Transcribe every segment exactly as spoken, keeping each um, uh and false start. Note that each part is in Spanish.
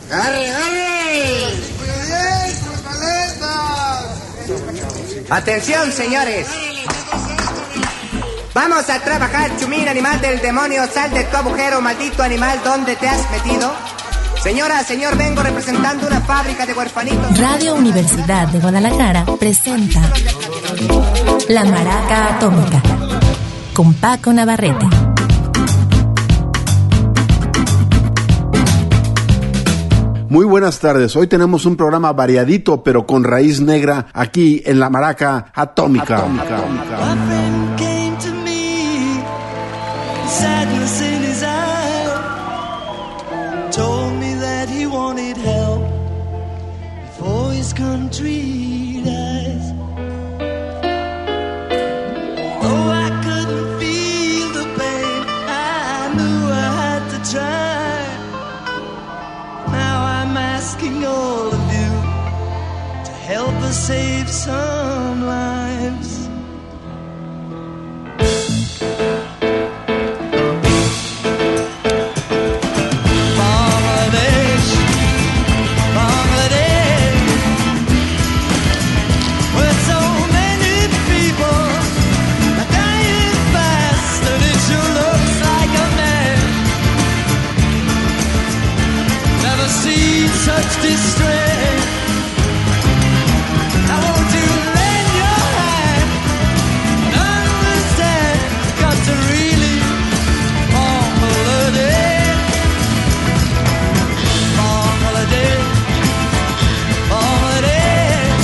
¡Arre, arre! Atención, señores. Vamos a trabajar, chumín, animal del demonio. Sal de tu agujero, maldito animal. ¿Dónde te has metido? Señora, señor, vengo representando una fábrica de huerfanitos. Radio Universidad de Guadalajara presenta La Maraca Atómica con Paco Navarrete. Muy buenas tardes. Hoy tenemos un programa variadito, pero con raíz negra, aquí en La Maraca Atómica. Atómica, atómica. All of you to help us save some lives. Bangladesh, Bangladesh, where so many people are dying fast, and it sure looks like a man never seen such distress. Now won't you lend your hand and understand? Got to really Bangladesh, Bangladesh, Bangladesh.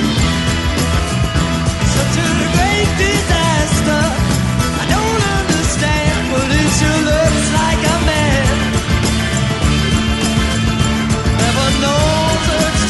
Such a great disaster. I don't understand, but it sure looks like a man never knows a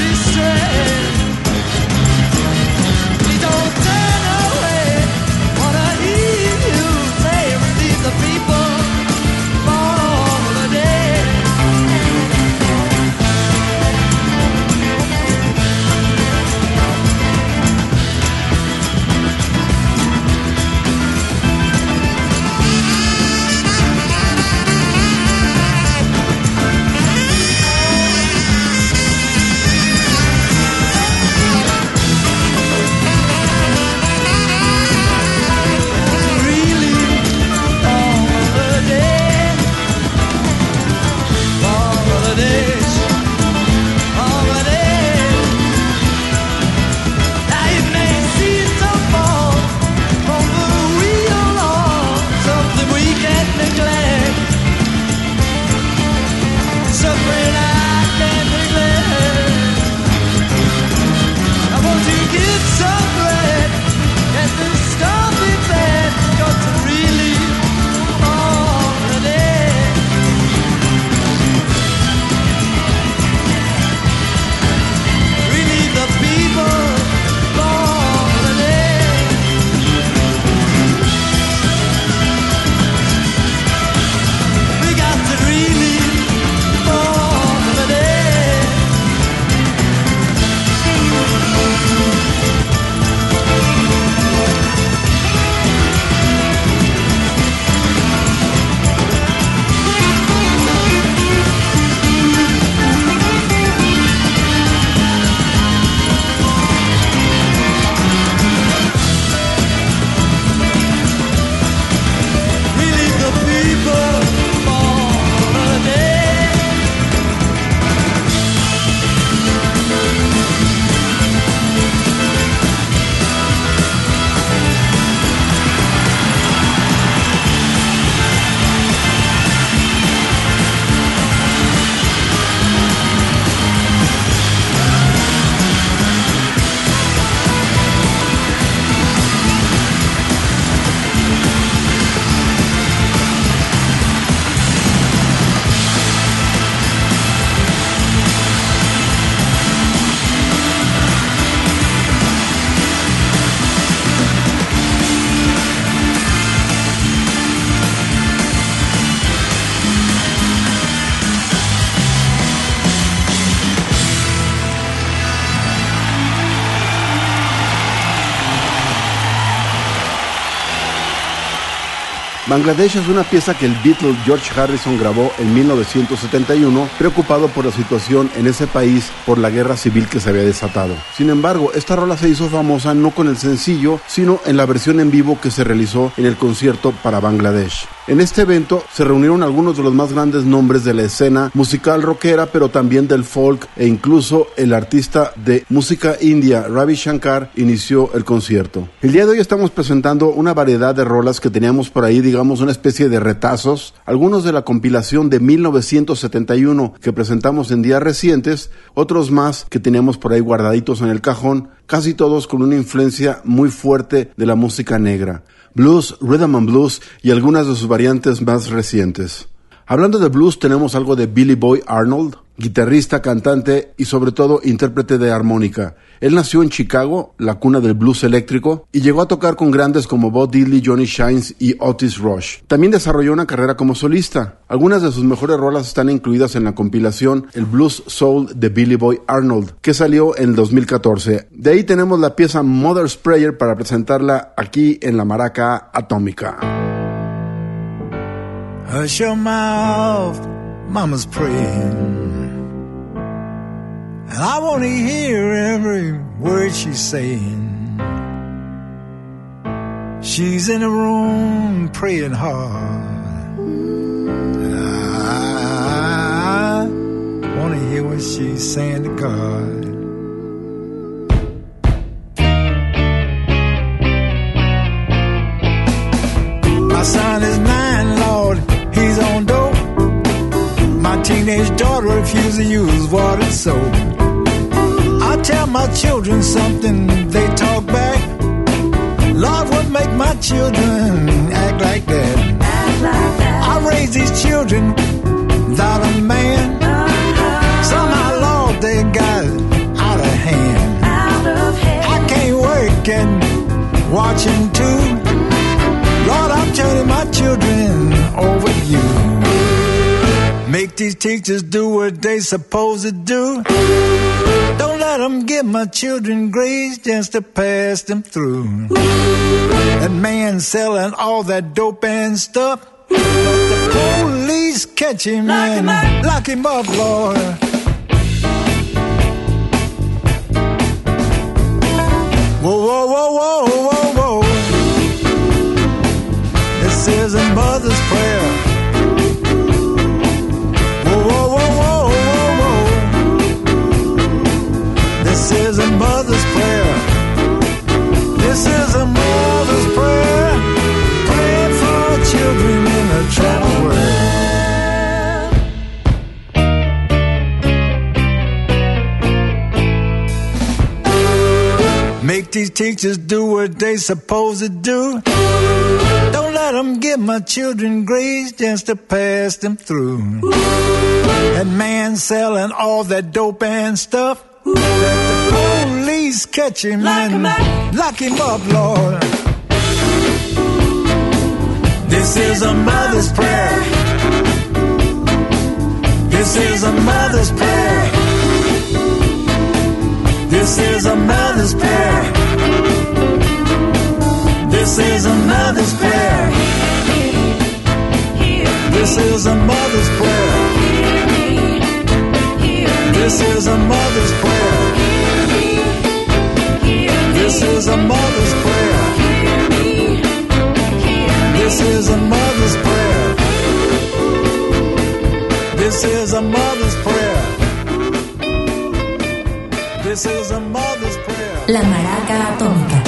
Bangladesh es una pieza que el Beatle George Harrison grabó en mil novecientos setenta y uno, preocupado por la situación en ese país por la guerra civil que se había desatado. Sin embargo, esta rola se hizo famosa no con el sencillo, sino en la versión en vivo que se realizó en el concierto para Bangladesh. En este evento se reunieron algunos de los más grandes nombres de la escena musical rockera, pero también del folk, e incluso el artista de música india Ravi Shankar inició el concierto. El día de hoy estamos presentando una variedad de rolas que teníamos por ahí, digamos una especie de retazos, algunos de la compilación de mil novecientos setenta y uno que presentamos en días recientes, otros más que teníamos por ahí guardaditos en el cajón, casi todos con una influencia muy fuerte de la música negra. Blues, rhythm and blues y algunas de sus variantes más recientes. Hablando de blues, tenemos algo de Billy Boy Arnold, guitarrista, cantante y sobre todo intérprete de armónica. Él nació en Chicago, la cuna del blues eléctrico, y llegó a tocar con grandes como Bo Diddley, Johnny Shines y Otis Rush. También desarrolló una carrera como solista. Algunas de sus mejores rolas están incluidas en la compilación El Blues Soul de Billy Boy Arnold, que salió en el dos mil catorce. De ahí tenemos la pieza Mother's Prayer para presentarla aquí en la Maraca Atómica. Hush your mouth, mama's praying, and I want to hear every word she's saying. She's in a room praying hard, and I want to hear what she's saying to God. My son is nine, Lord, he's on dope. My teenage daughter refuses to use water and soap. I tell my children something, they talk back. Lord, what make my children act like that? Act like that. I raise these children without a man. Uh-huh. Somehow, Lord, they got out of hand. Out of hand. I can't work and watching too. Lord, I'm turning my children over to you. Make these teachers do what they supposed to do. Don't let them give my children grades just to pass them through. That man selling all that dope and stuff. Let the police catch him lock and him lock him up, Lord. Whoa, whoa, whoa, whoa, whoa, whoa. This is a mother's prayer. Whoa, whoa, whoa, whoa, whoa, whoa. This is a mother's prayer. This is a mother's prayer. Praying for children in a troubled world. Make these teachers do what they supposed to do. Don't let them give my children grades just to pass them through. That man selling all that dope and stuff. Let the police catch him lock and him lock him up, Lord. This is a mother's prayer. This is a mother's prayer. This is a mother's prayer. This is a mother's prayer. This is a mother's prayer. This is a mother's prayer. This is a mother's prayer. This is a mother's prayer. This is a mother's prayer. This is a mother's prayer. La Maraca Atómica.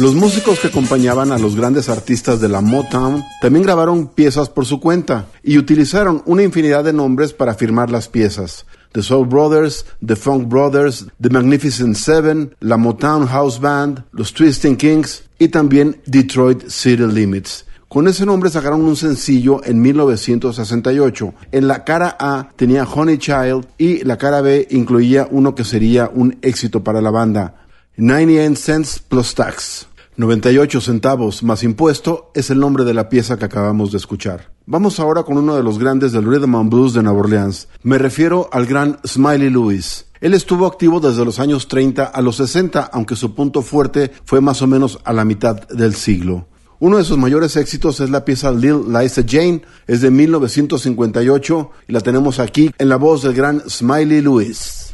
Los músicos que acompañaban a los grandes artistas de la Motown también grabaron piezas por su cuenta y utilizaron una infinidad de nombres para firmar las piezas. The Soul Brothers, The Funk Brothers, The Magnificent Seven, la Motown House Band, los Twisting Kings y también Detroit City Limits. Con ese nombre sacaron un sencillo en mil novecientos sesenta y ocho. En la cara A tenía Honey Child y la cara B incluía uno que sería un éxito para la banda, noventa y ocho cents plus tax. noventa y ocho centavos más impuesto es el nombre de la pieza que acabamos de escuchar. Vamos ahora con uno de los grandes del Rhythm and Blues de Nueva Orleans. Me refiero al gran Smiley Lewis. Él estuvo activo desde los años treinta a los sesenta, aunque su punto fuerte fue más o menos a la mitad del siglo. Uno de sus mayores éxitos es la pieza Lil Liza Jane, es de mil novecientos cincuenta y ocho y la tenemos aquí en la voz del gran Smiley Lewis.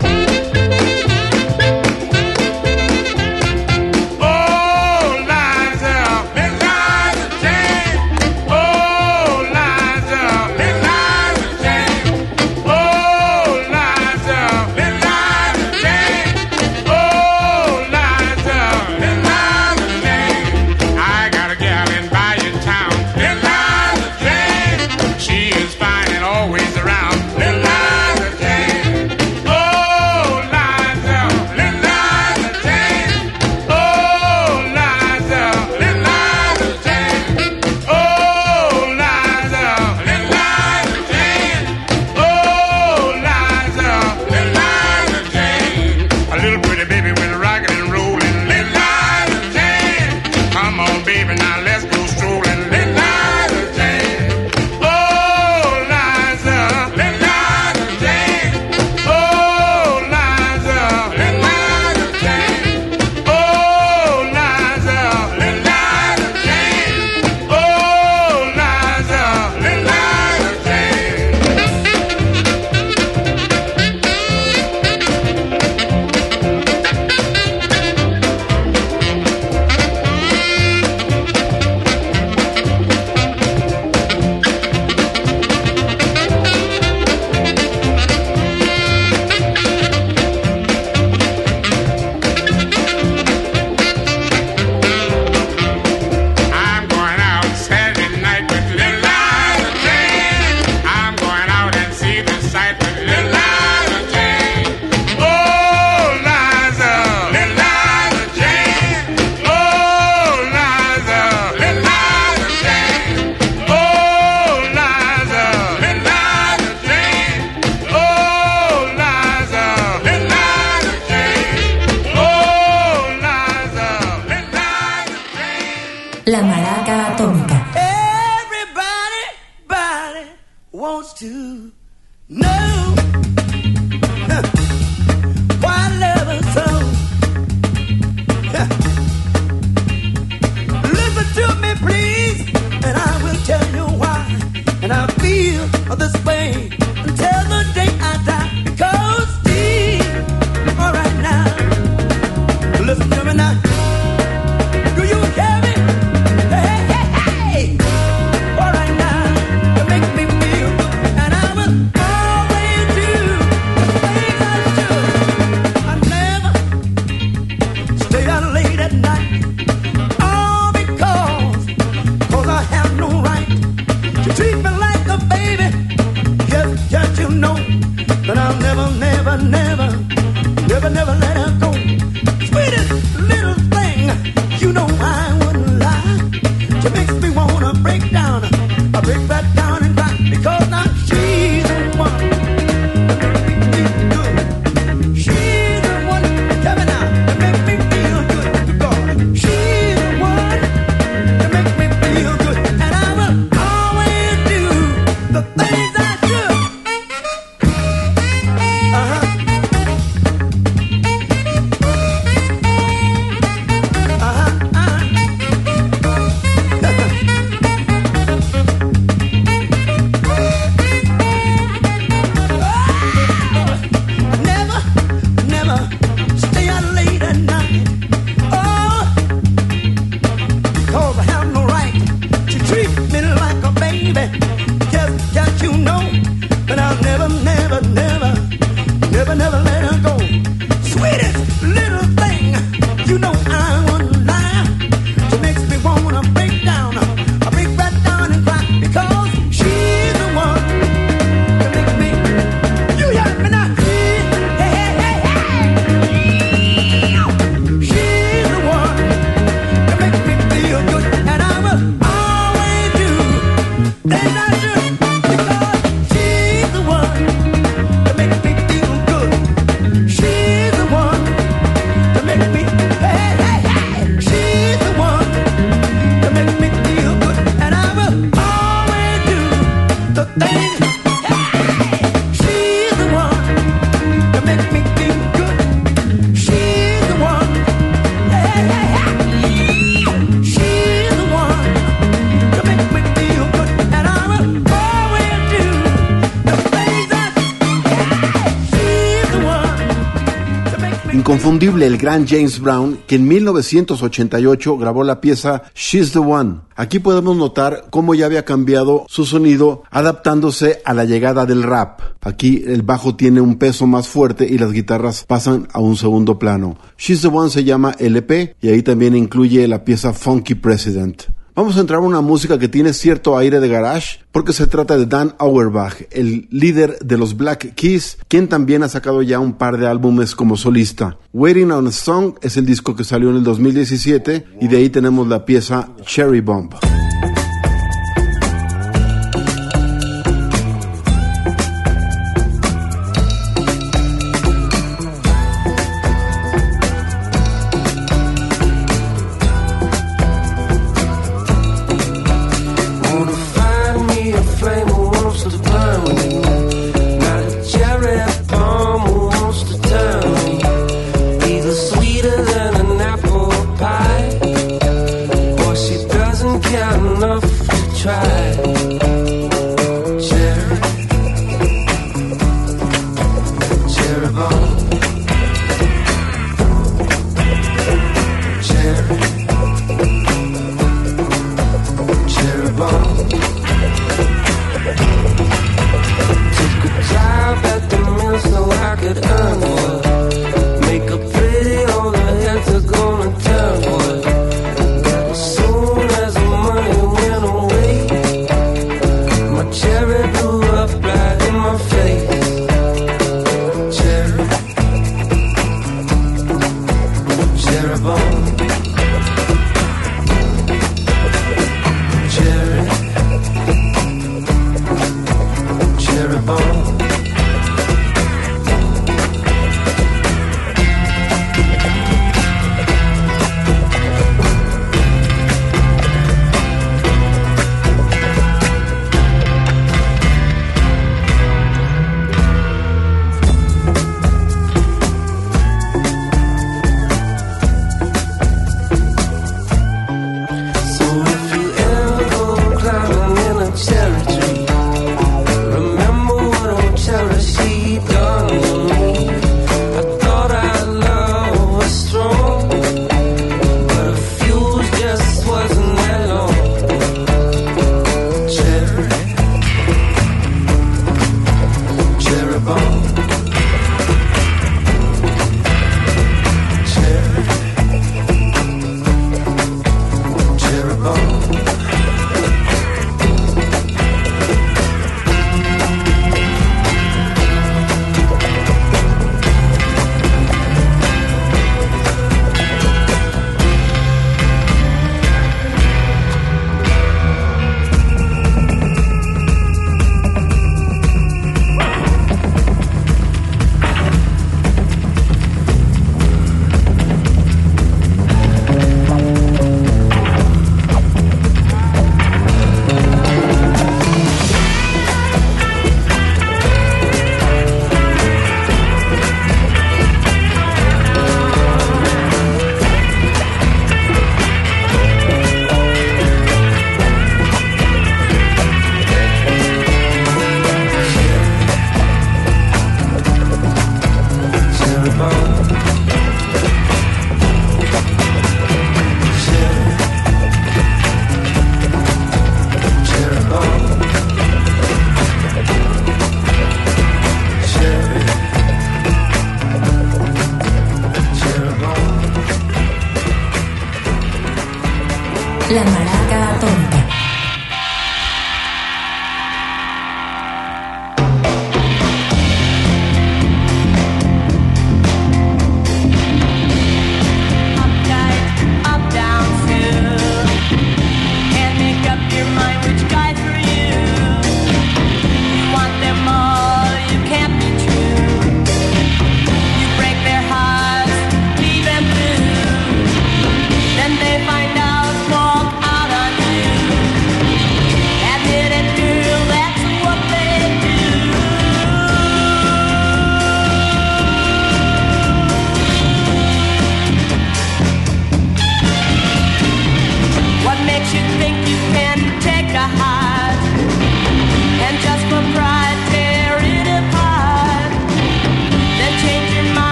La Maraca Atómica. Everybody, body wants to know huh, why love is so. Huh. Listen to me, please, and I will tell you why. And I feel this way until the day I die. Because deep, all right now, listen to me now. Do you hear me? Never, never, never let her go. Sweetest little thing, you know I wouldn't lie. She makes me wanna break down, I break back down and cry. Because now she's the one that make me feel good. She's the one, tell me now, that make me feel good to God. She's the one that make me feel good. And I will always do the things I should. Uh-huh. Inconfundible el gran James Brown, que en mil novecientos ochenta y ocho grabó la pieza She's the One. Aquí podemos notar cómo ya había cambiado su sonido adaptándose a la llegada del rap. Aquí el bajo tiene un peso más fuerte y las guitarras pasan a un segundo plano. She's the One se llama L P y ahí también incluye la pieza Funky President. Vamos a entrar a una música que tiene cierto aire de garage porque se trata de Dan Auerbach, el líder de los Black Keys, quien también ha sacado ya un par de álbumes como solista. Waiting on a Song es el disco que salió en el dos mil diecisiete y de ahí tenemos la pieza Cherry Bomb. As soon as the money went away,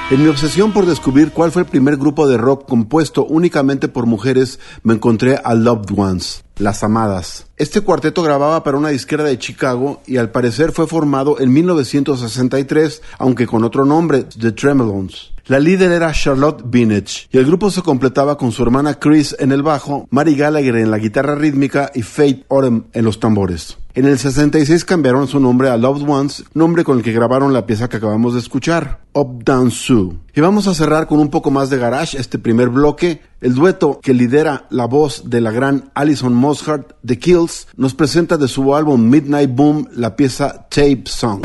En mi obsesión por descubrir cuál fue el primer grupo de rock compuesto únicamente por mujeres, me encontré a Loved Ones, Las Amadas. Este cuarteto grababa para una disquera de Chicago y al parecer fue formado en mil novecientos sesenta y tres, aunque con otro nombre, The Tremelones. La líder era Charlotte Binage y el grupo se completaba con su hermana Chris en el bajo, Mary Gallagher en la guitarra rítmica y Faith Odom en los tambores. En el sesenta y seis cambiaron su nombre a Loved Ones, nombre con el que grabaron la pieza que acabamos de escuchar, Up Down Sue. Y vamos a cerrar con un poco más de garage este primer bloque. El dueto que lidera la voz de la gran Alison Mosshart, The Kills, nos presenta de su álbum Midnight Boom la pieza Tape Song.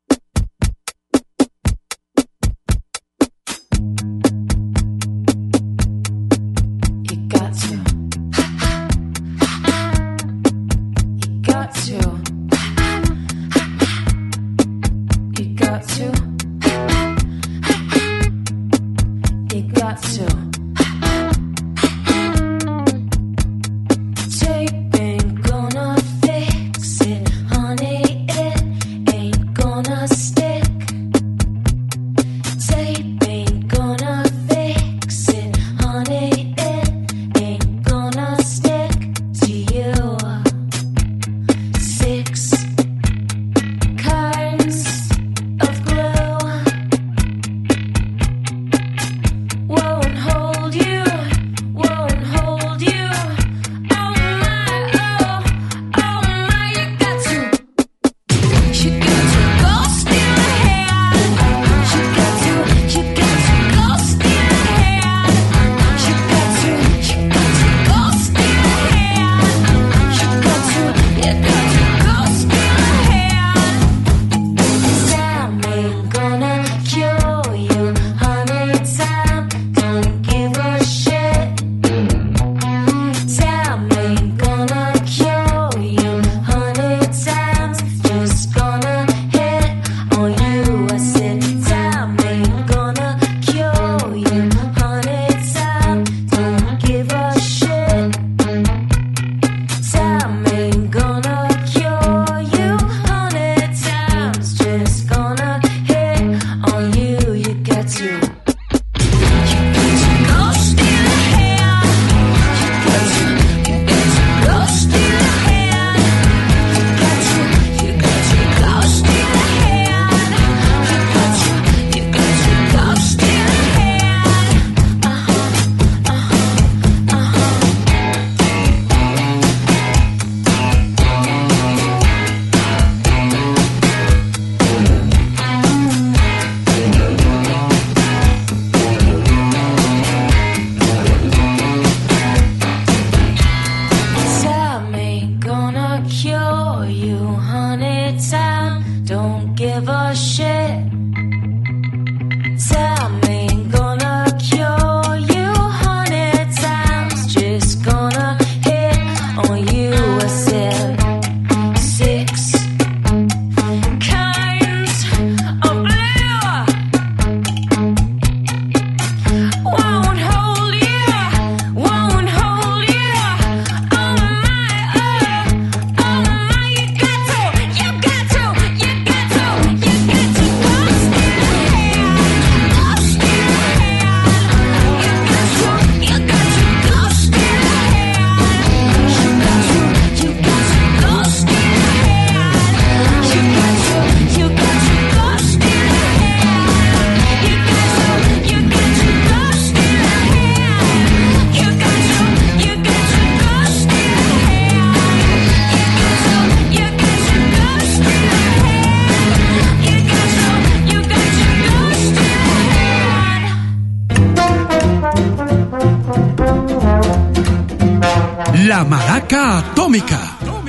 La Maraca Atómica.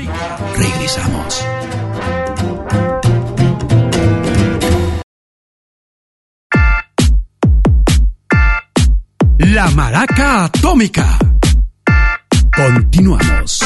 Regresamos. La Maraca Atómica. Continuamos.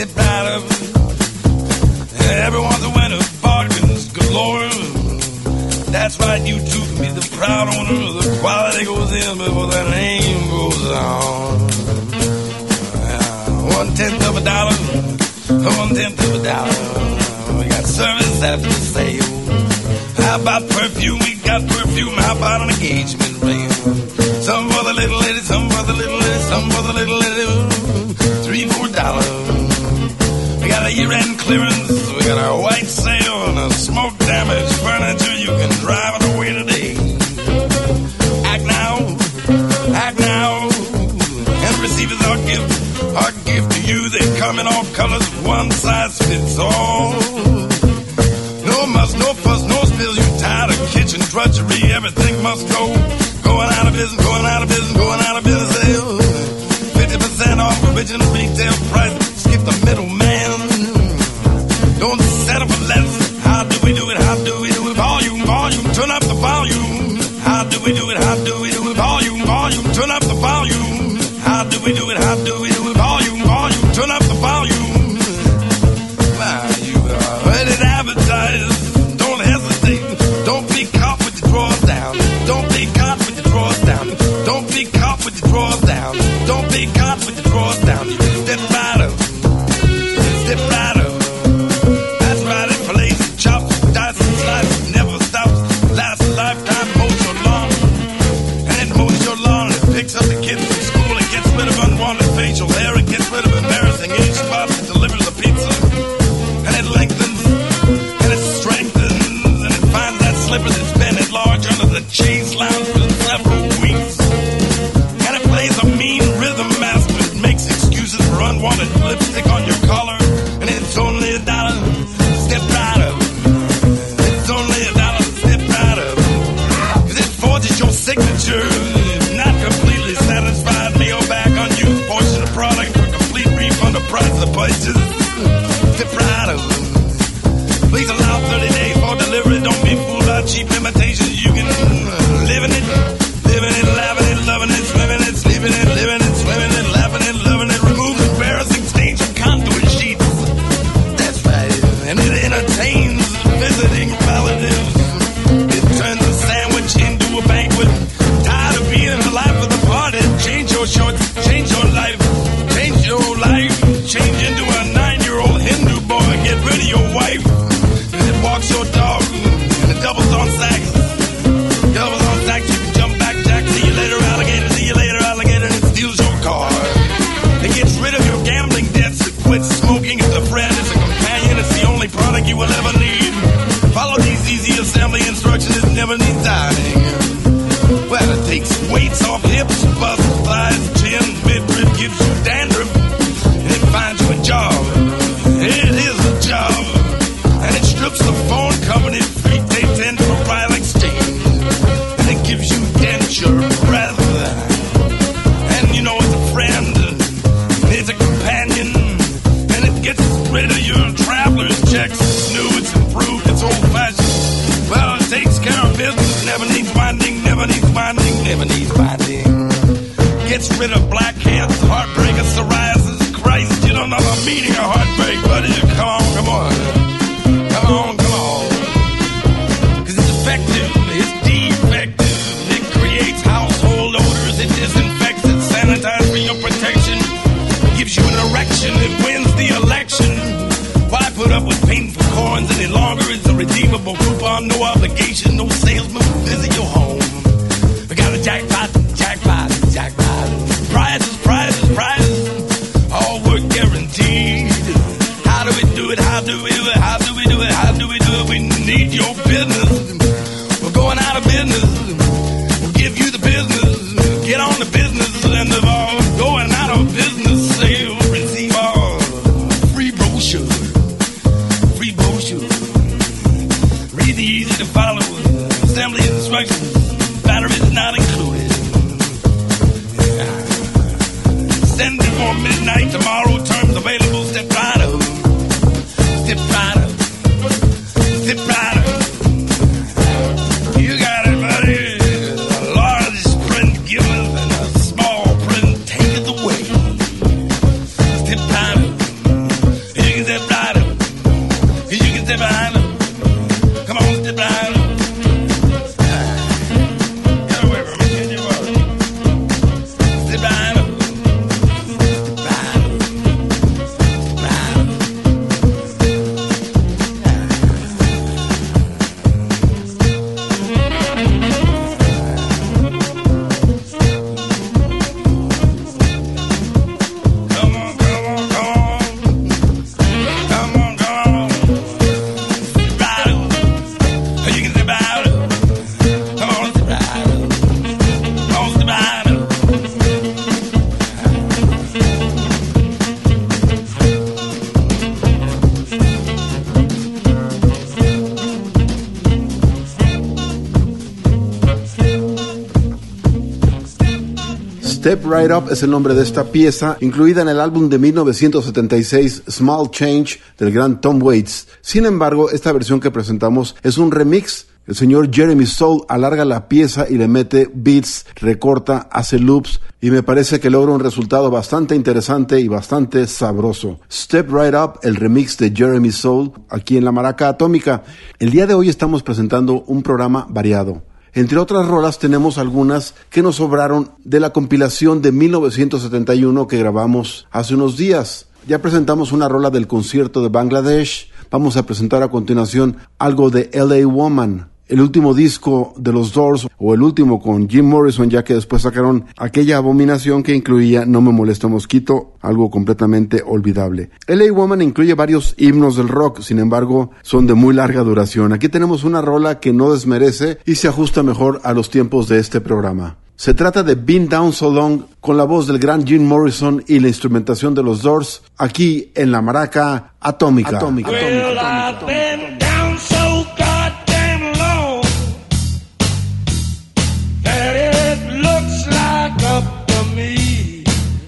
Step right up. Everyone's a winner, bargains galore. That's right, you too can be the proud owner. The quality goes in before the name goes on. Uh, one tenth of a dollar, one tenth of a dollar. We got service after sale. How about perfume? We got perfume. How about an engagement ring? Some for the little lady, some for the little lady, some for the little lady. Three, four dollars. We got a year-end clearance. We got our white sale and a smoke damage furniture. You can drive it away today. Act now, act now, and receive as our gift, our gift to you. They come in all colors, one size fits all. No muss, no fuss, no spills. You tired of kitchen drudgery? Everything must go. Going out of business, going out of business, going out of business. Fifty percent off original retail price. Skip the middleman. Don't settle for less. How do we do it? How do we do it? Volume, volume, turn up the volume. How do we do it? How do we do it? Volume, volume, turn up the volume. How do we do it? How do we do it? Volume, volume, turn up the volume. Wow, you are ready to advertise. Don't hesitate. Don't be caught with your drawers down. Don't be caught with your drawers down. Don't be caught with your drawers down. Don't be caught with your drawers down. You just step right up. Step right up. That's right, it plays and chops, dice and slices, never stops. Lasts a lifetime, mows your lawn. And it mows your lawn. It picks up the kids from school. It gets rid of unwanted facial hair. It gets rid of embarrassing age spots. It delivers a pizza. And it lengthens. And it strengthens. And it finds that slipper that's been enlarged under the cheese lounge for several weeks. And it plays a mean rhythm master. It makes excuses for unwanted lipstick on your collar. And it's only a dollar. Step right up. It's only a dollar. Step right up. Cause it forges your signature. Not completely satisfied. Mail back unused portion of product for complete refund of price of purchase. Step right up. Please allow thirty days for delivery. Don't be fooled by cheap imitations. You can live in it, living it, laughing it, loving it, swimming it, sleeping it, living it, swimming it, laughing it, loving it. Remove embarrassing stains from conduit sheets. That's right. And it entertains visiting relatives. It turns a sandwich into a banquet. Tired of being the life of the party? Change your shorts, change your life, change your life. Change into a nine-year-old Hindu boy. Get rid of your wife. And it walks your dog. And it doubles on sacks. Doubles on sacks. You can jump back, Jack. See you later, alligator. See you later, alligator. And it steals your car. It gets rid of your gambling debts. It quits smoking. It's a friend. It's a companion. It's the only product you will ever need. Follow these easy assembly instructions. It never needs ironing. Well, it takes weights off hips, bust, thighs, chin, midrib, gives you dandruff. And it finds you a job. It is a job. And it strips the phone company free tape and proprietary exchange. And it gives you denture breath. And you know it's a friend. It's a companion. And it gets rid of your traveler's checks. It's new, it's improved, it's old-fashioned. Well, it takes care of business. Never needs binding, never needs binding, never needs binding. Gets rid of blackheads, heartbreak, and psoriasis. Christ, you don't know the meaning of heartbreak, buddy. Come on, come on. Come on, come on. Cause it's effective, it's defective. It creates household odors, it disinfects, it sanitizes for your protection. Gives you an erection, it wins the election. Why put up with painful coins any longer? It's a redeemable coupon, no obligation, no salesman will visit your home. We got a jackpot, jackpot, jackpot. Prizes, prizes, prizes. All work guaranteed. How do we do it? How do we do it? How do we do it? How do we do it? We need your business. We're going out of business. We'll give you the business. Get on the business end of all going out of business sale. Receive all free brochure. Free brochure. Read the easy to follow assembly instructions. Batteries not included. Send it for midnight tomorrow. Terms available. Step right up. Step Step Right Up es el nombre de esta pieza, incluida en el álbum de mil novecientos setenta y seis Small Change del gran Tom Waits. Sin embargo, esta versión que presentamos es un remix. El señor Jeremy Soule alarga la pieza y le mete beats, recorta, hace loops y me parece que logra un resultado bastante interesante y bastante sabroso. Step Right Up, el remix de Jeremy Soule, aquí en La Maraca Atómica. El día de hoy estamos presentando un programa variado. Entre otras rolas tenemos algunas que nos sobraron de la compilación de mil novecientos setenta y uno que grabamos hace unos días. Ya presentamos una rola del concierto de Bangladesh. Vamos a presentar a continuación algo de L A Woman, el último disco de los Doors, o el último con Jim Morrison, ya que después sacaron aquella abominación que incluía No Me Molesta Mosquito, algo completamente olvidable. L A Woman incluye varios himnos del rock, sin embargo, son de muy larga duración. Aquí tenemos una rola que no desmerece y se ajusta mejor a los tiempos de este programa. Se trata de Been Down So Long, con la voz del gran Jim Morrison y la instrumentación de los Doors, aquí en La Maraca Atómica. Atómica, Well, atómica, I've been down so goddamn long that it looks like up to me.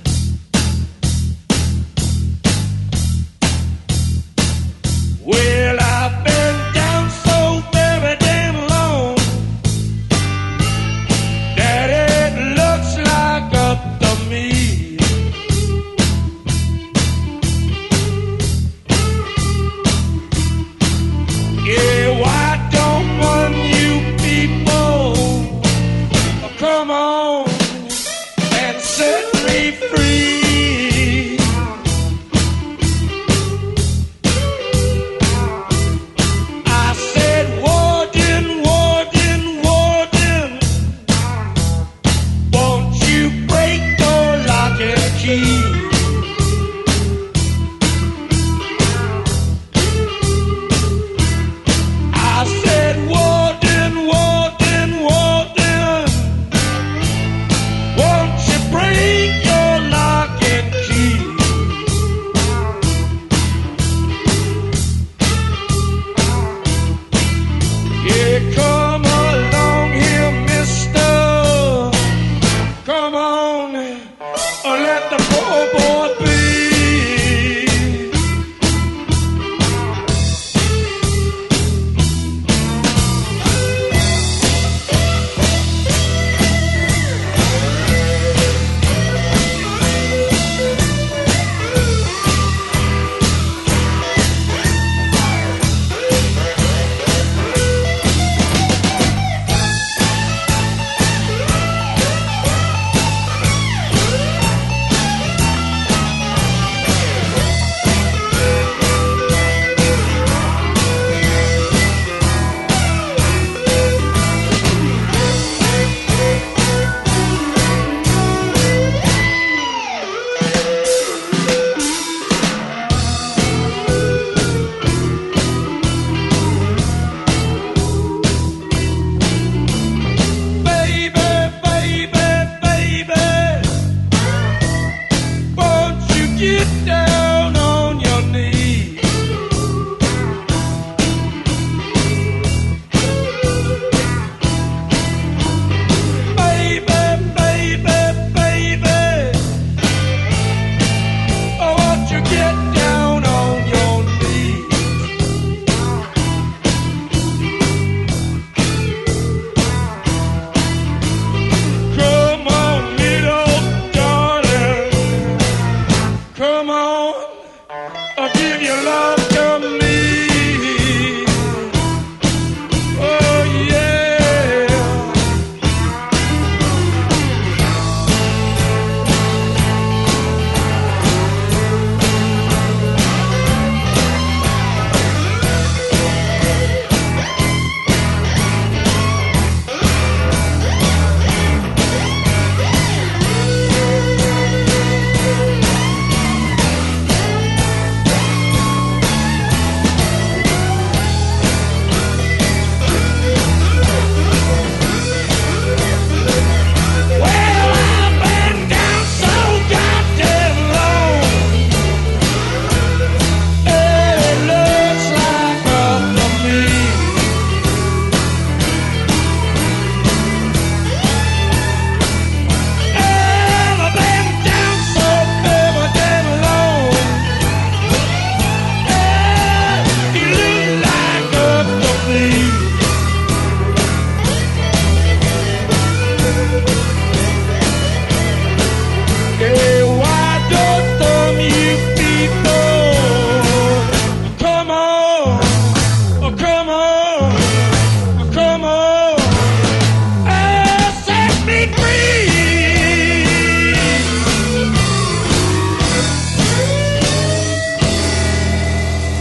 Well, I've been down so very damn long that it looks like up to me.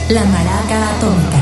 La Maraca Atómica.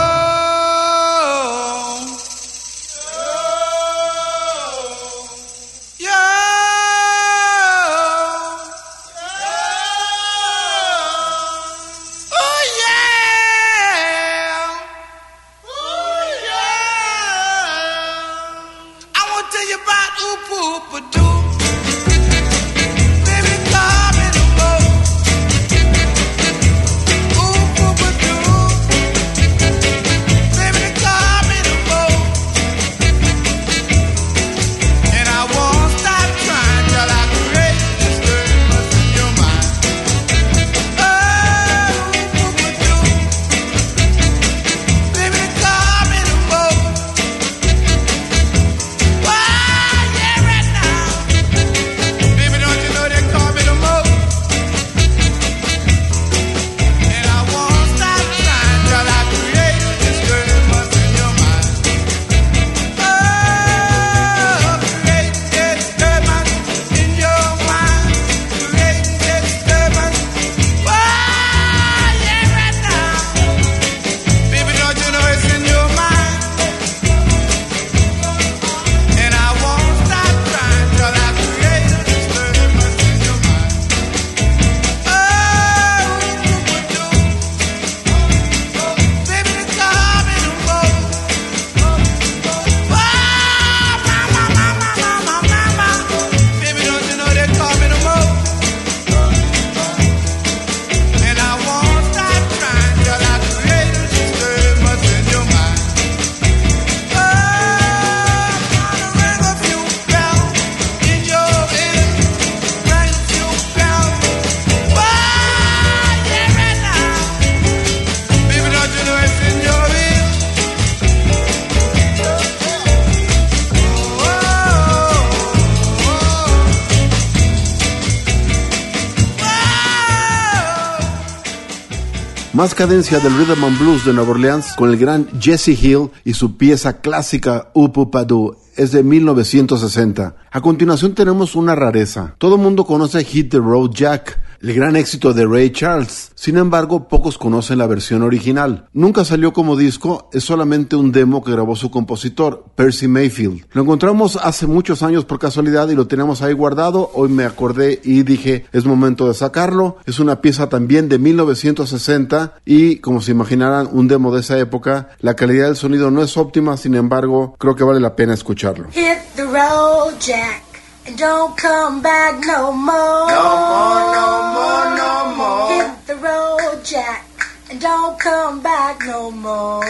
Más cadencia del Rhythm and Blues de Nueva Orleans con el gran Jesse Hill y su pieza clásica Up-Up-A-Doo. Es de mil novecientos sesenta. A continuación tenemos una rareza. Todo el mundo conoce Hit the Road Jack, el gran éxito de Ray Charles. Sin embargo, pocos conocen la versión original. Nunca salió como disco, es solamente un demo que grabó su compositor, Percy Mayfield. Lo encontramos hace muchos años por casualidad y lo teníamos ahí guardado. Hoy me acordé y dije, es momento de sacarlo. Es una pieza también de mil novecientos sesenta y, como se imaginarán, un demo de esa época. La calidad del sonido no es óptima, sin embargo, creo que vale la pena escucharlo. Hit the road, Jack, and don't come back no more. No more, no more, no more. Hit the road, Jack, and don't come back no more.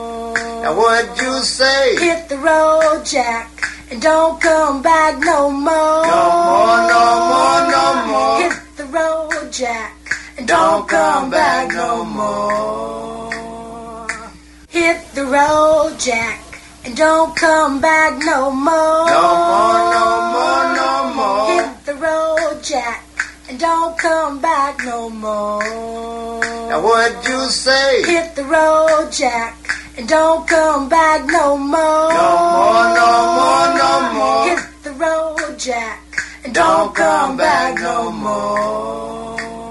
Now what'd you say? Hit the road, Jack, and don't come back no more. No more, no more, no more. Hit the road, Jack, and don't come back no more. Hit the road, Jack, and don't come back no more. No more, no more, no more. Hit the road, Jack, and don't come back no more. Now what'd you say? Hit the road, Jack, and don't come back no more. No more, no more, no more. Hit the road, Jack, and don't come back no more.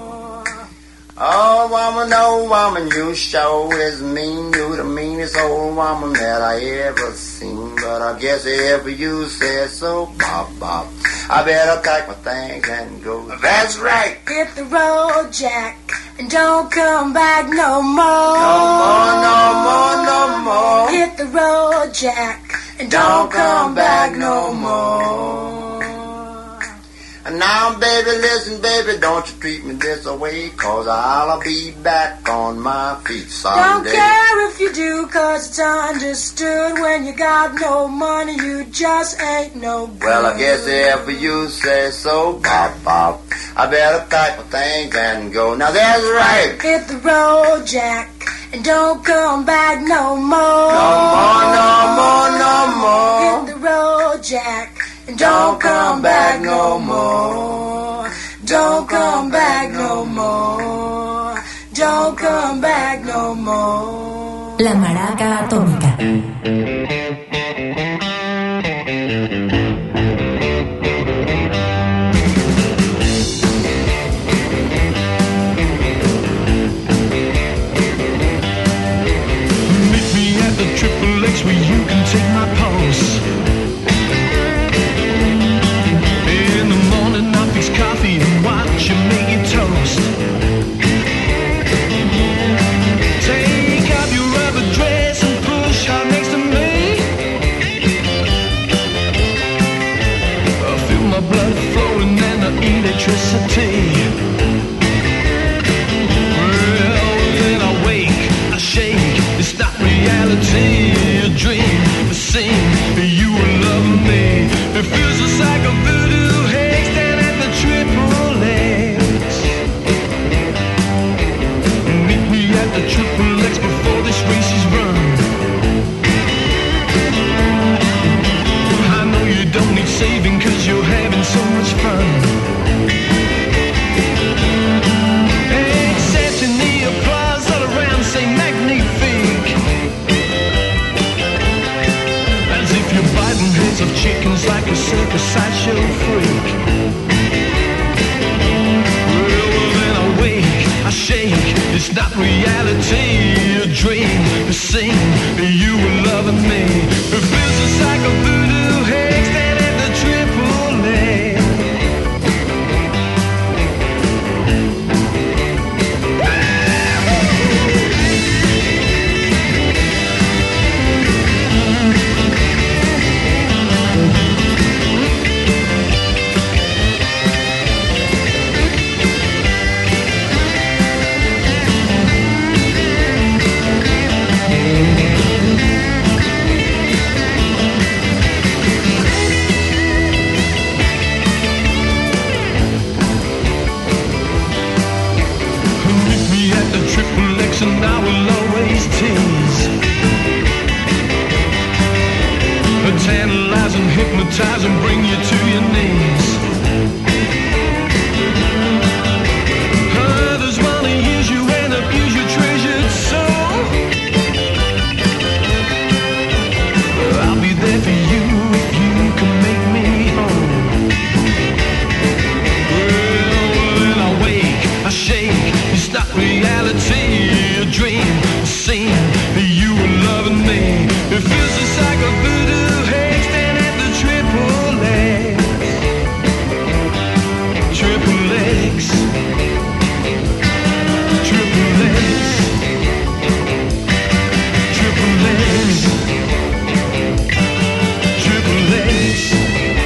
Oh, woman, oh, woman, you sure is mean. You the meanest old woman that I ever seen. But I guess if you said so, bop, bop, I better pack my things and go. That's right. Hit the road, Jack, and don't come back no more. No more, no more, no more. Hit the road, Jack, and don't come back no more. And now, baby, listen, baby, don't you treat me this away, cause I'll be back on my feet someday. Don't care if you do, cause it's understood. When you got no money, you just ain't no good. Well, I guess if you say so, bop, bop, I better pack my things and go. Now, that's right. Hit the road, Jack, and don't come back no more. No more, no more, no more. Hit the road, Jack, and don't come back no more. Don't come back no more. Don't come back no more. La Maraca Atómica. the triple X before this race is run. I know you don't need saving cause you're having so much fun. Accepting the applause all around, say magnifique. As if you're biting heads of chickens like a circus sideshow freak. Well, well, then I wake, I shake, it's not reality, a dream, a scene, you were loving me. It feels just like a voodoo hex down at the triple A. And I will always tease, tantalize and hypnotize and bring you to your knees. Others wanna use you and abuse your treasured soul. I'll be there for you if you can make me whole. Well, then I wake, I shake, it's not reality. Dream, a scene, you were loving me. It feels just like a voodoo hex down at the triple X. Triple X. Triple X. Triple X. Triple X.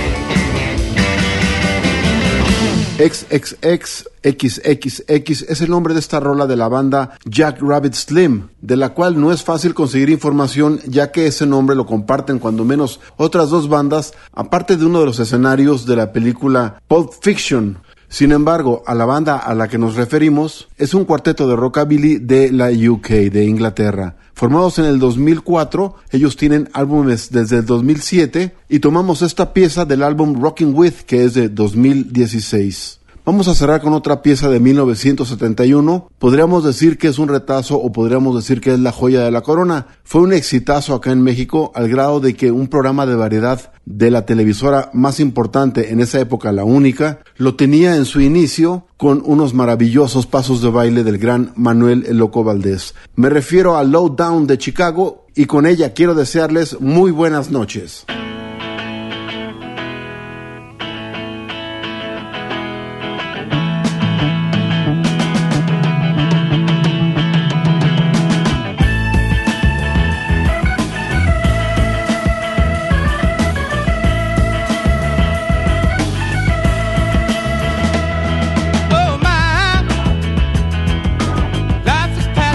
X X X X X X es el nombre de esta rola de la banda Jack Rabbit Slim, de la cual no es fácil conseguir información ya que ese nombre lo comparten cuando menos otras dos bandas, aparte de uno de los escenarios de la película Pulp Fiction. Sin embargo, a la banda a la que nos referimos es un cuarteto de rockabilly de la U K, de Inglaterra. Formados en el dos mil cuatro, ellos tienen álbumes desde el dos mil siete y tomamos esta pieza del álbum Rockin' With, que es de dos mil dieciséis. Vamos a cerrar con otra pieza de mil novecientos setenta y uno. Podríamos decir que es un retazo o podríamos decir que es la joya de la corona. Fue un exitazo acá en México al grado de que un programa de variedad de la televisora más importante en esa época, la única, lo tenía en su inicio con unos maravillosos pasos de baile del gran Manuel el Loco Valdés. Me refiero a Low Down de Chicago y con ella quiero desearles muy buenas noches.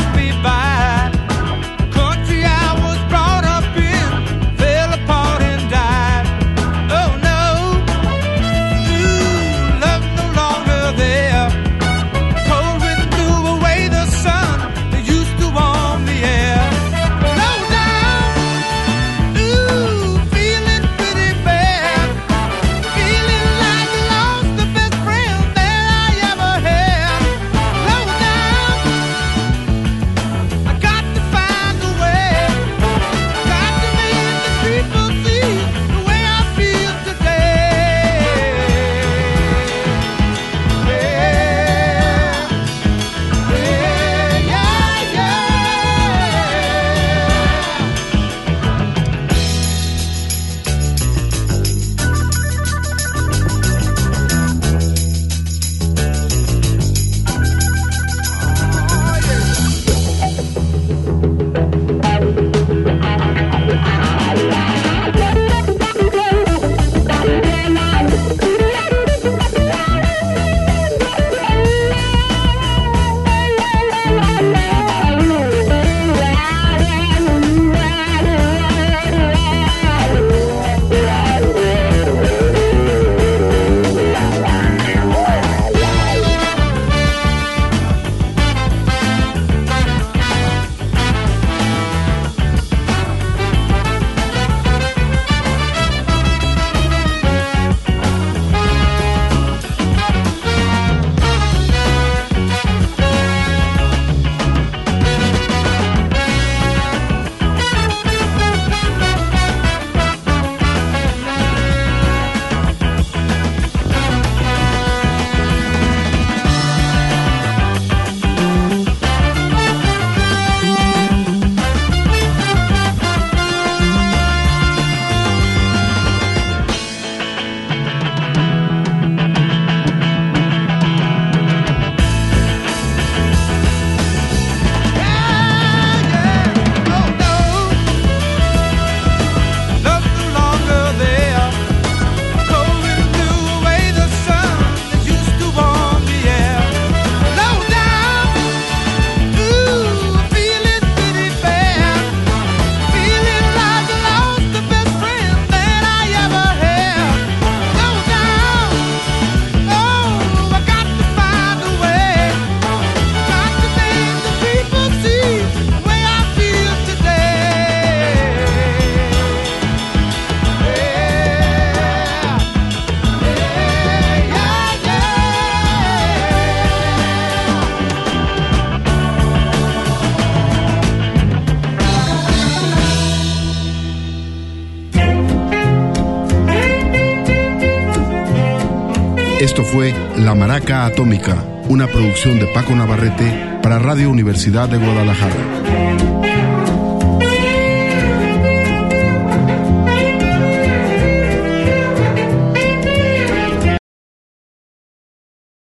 Country I was brought up in fell apart and Esto fue La Maraca Atómica, una producción de Paco Navarrete para Radio Universidad de Guadalajara.